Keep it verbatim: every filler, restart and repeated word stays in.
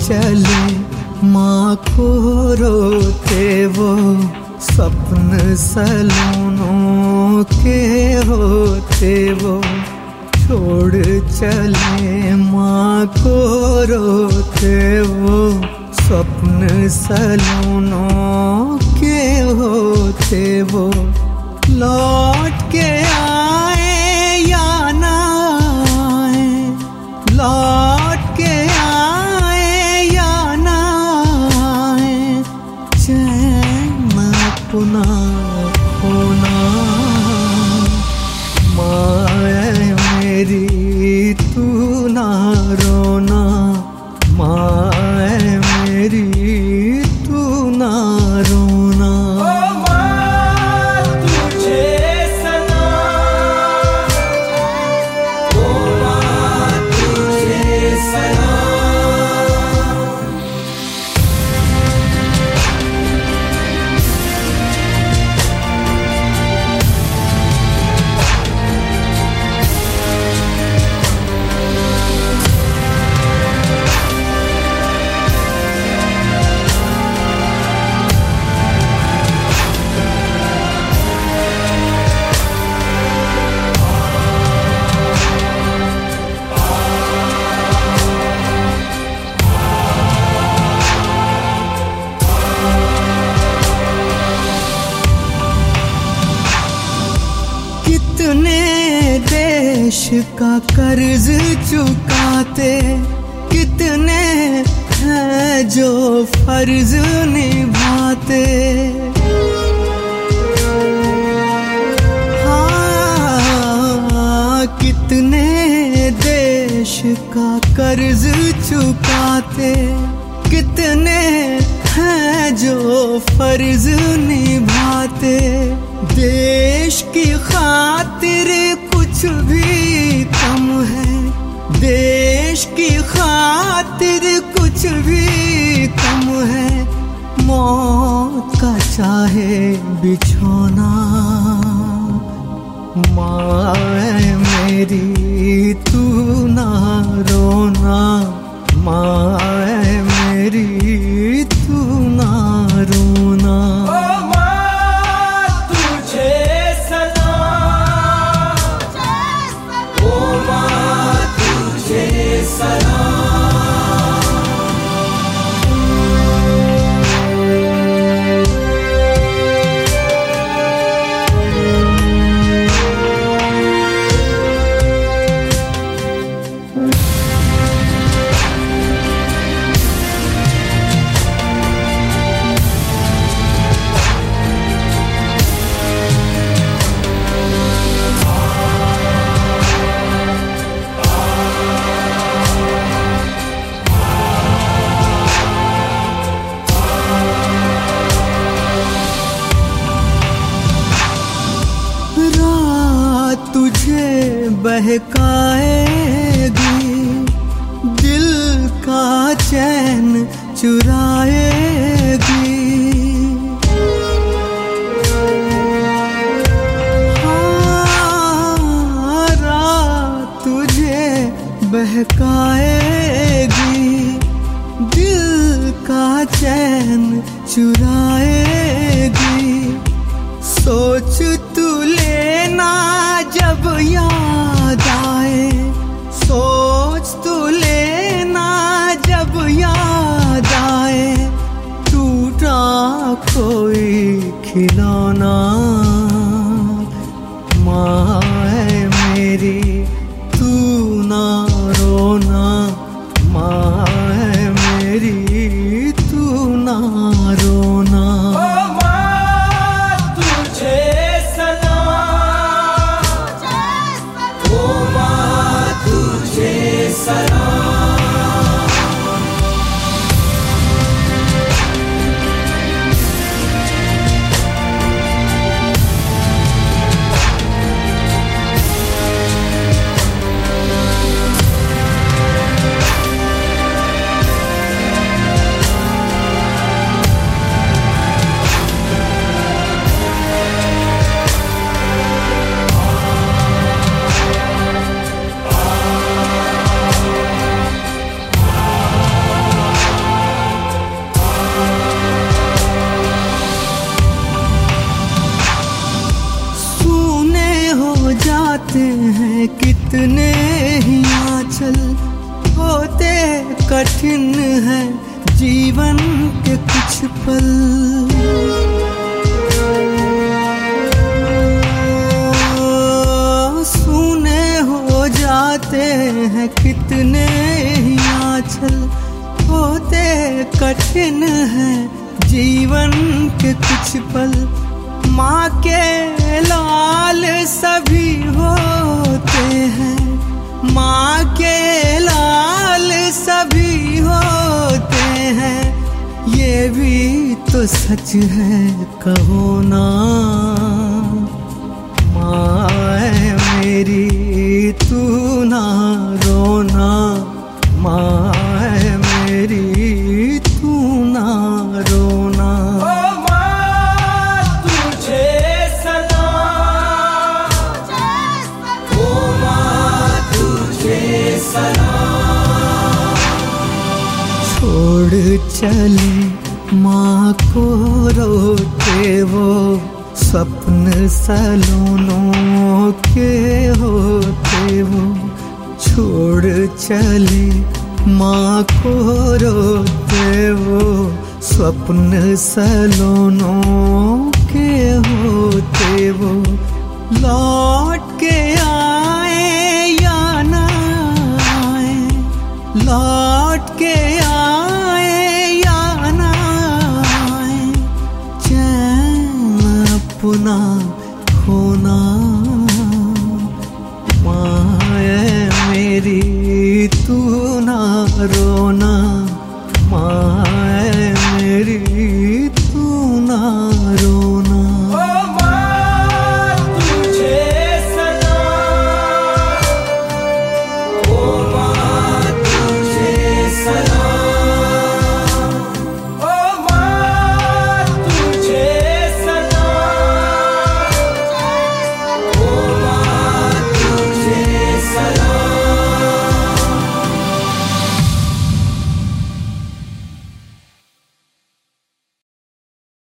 चले माँ को रोते वो सपन सलोनों के होते वो छोड़ चले माँ को रोते वो स्वप्न सलोनों के होते वो लौट के आए या ना आए लौट के आए या ना आए चैन अपना होना माए मेरी तू ना रोना माए मेरी तू ना रोना। कितने देश का कर्ज चुकाते कितने हैं जो फर्ज निभाते हाँ कितने देश का कर्ज चुकाते कितने हैं जो फर्ज निभाते देश की खातिर कुछ भी कम है देश की खातिर कुछ भी कम है मौत का चाहे बिछोना माए मेरी तू ना रोना माए मेरी तू ना रोना। तुझे बहकाएगी दिल का चैन चुराएगी हाँ रात तुझे बहकाएगी दिल का चैन चुराएगी सोच तू लेना जब याद आए सोच तू लेना जब याद आए टूटा कोई खिलौना माए मेरी तू ना रोना माए मेरी तू ना रोना। तुझे सलाम ओ माँ कठिन है जीवन के कुछ पल। सूने हो जाते हैं कितने ही आंचल, होते कठिन है जीवन के कुछ पल। माँ के लाल सभी होते हैं, माँ के लाल सभी होते हैं, ये भी तो सच है कहो ना। माँ मेरी तू ना रोना, माँ मेरी तू ना रोना। छोड़ चले माँ को रोते वो, स्वप्न सलोनों के होते वो। छोड़ चले माँ को रोते वो, स्वप्न सलोनों के होते वो। लौट के आए या ना आए, लौट के आए या ना आए, चैन अपना